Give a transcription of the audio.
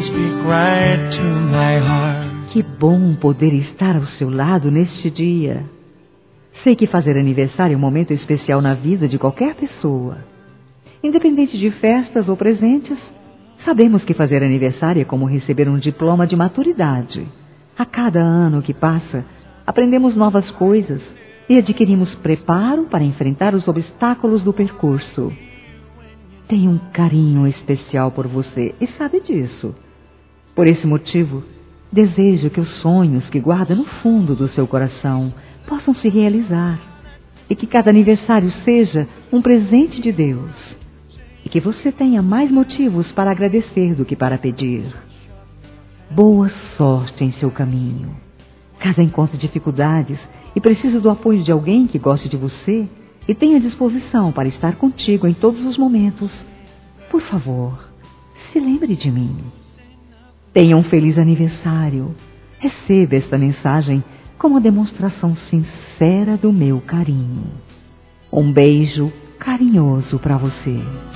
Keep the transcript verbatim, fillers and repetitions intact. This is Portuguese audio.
speak right to my heart. Que bom poder estar ao seu lado neste dia. Sei que fazer aniversário é um momento especial na vida de qualquer pessoa. Independente de festas ou presentes, sabemos que fazer aniversário é como receber um diploma de maturidade. A cada ano que passa, aprendemos novas coisas e adquirimos preparo para enfrentar os obstáculos do percurso. Tenho um carinho especial por você e sabe disso. Por esse motivo, desejo que os sonhos que guarda no fundo do seu coração possam se realizar e que cada aniversário seja um presente de Deus e que você tenha mais motivos para agradecer do que para pedir. Boa sorte em seu caminho. Caso encontre dificuldades e precise do apoio de alguém que goste de você e tenha disposição para estar contigo em todos os momentos, por favor, se lembre de mim. Tenha um feliz aniversário. Receba esta mensagem como uma demonstração sincera do meu carinho. Um beijo carinhoso para você.